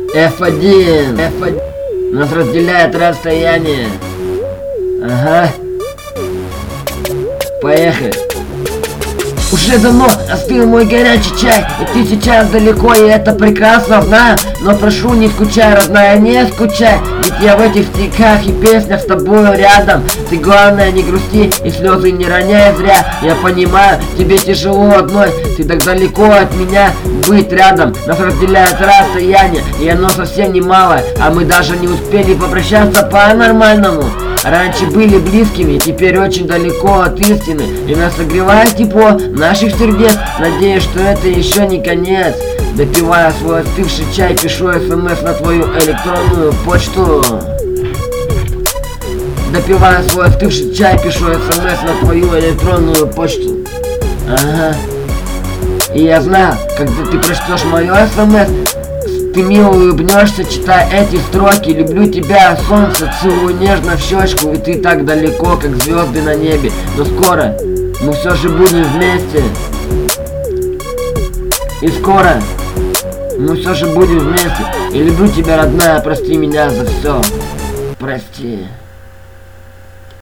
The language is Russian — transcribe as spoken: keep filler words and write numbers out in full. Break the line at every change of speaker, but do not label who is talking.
эф один. эф один. Нас разделяет расстояние. Ага. Поехали. Уже давно остыл мой горячий чай, и ты сейчас далеко, и это прекрасно знаю. Но прошу, не скучай, родная, не скучай, ведь я в этих стихах и песнях с тобой рядом. Ты главное не грусти и слезы не роняй зря. Я понимаю, тебе тяжело одной, ты так далеко от меня, быть рядом. Нас разделяет расстояние, и оно совсем немалое, а мы даже не успели попрощаться по-нормальному. Раньше были близкими, теперь очень далеко от истины, и нас согревает тепло наших сердец. Надеюсь, что это еще не конец. Допивая свой остывший чай, пишу смс на твою электронную почту. Допивая свой остывший чай, пишу смс на твою электронную почту. Ага. И я знаю, когда ты прочтешь мою смс, ты мило улыбнешься, читая эти строки. Люблю тебя, солнце, целую нежно в щечку, и ты так далеко, как звезды на небе. Но скоро мы все же будем вместе. И скоро мы все же будем вместе. И люблю тебя, родная, прости меня за все. Прости.